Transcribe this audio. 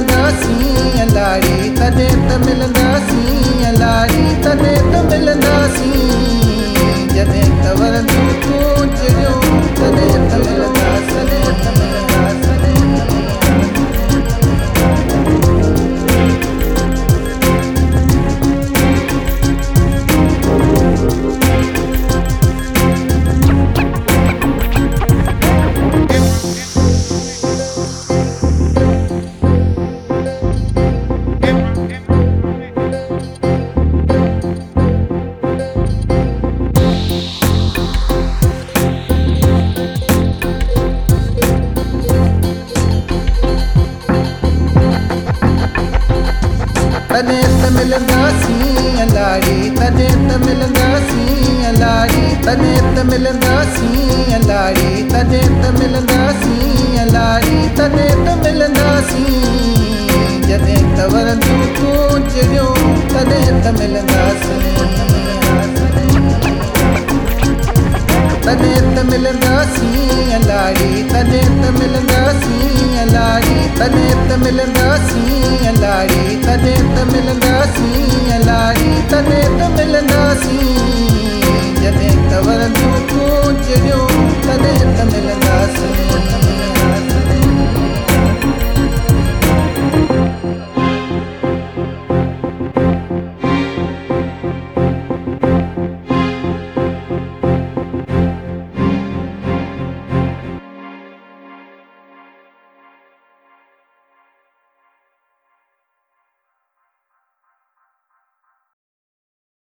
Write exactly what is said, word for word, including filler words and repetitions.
मिलंदासीं लाड़ी तॾहिं त मिलंदासीं लाड़ी तॾहिं त मिलंदासीं जॾहिं त वरंदियूं तूं चिड़ियूं तॾहिं त मिलंदासीं तॾहिं त मिलंदासीं तॾहिं त मिलंदासीं लाड़ी तॾहिं त मिलंदासीं लाड़ी तॾहिं त मिलंदासीं लाड़ी तॾहिं त मिलंदासीं लाड़ी तॾहिं त मिलंदासीं जॾहिं त वरंदियूं तूं चिड़ियूं तॾहिं त मिलंदासीं तॾहिं त मिलंदासीं लाड़ी तॾहिं त मिलंदासीं लाड़ी तॾहिं त मिलंदासीं लाड़ी तॾहिं त मिलंदासीं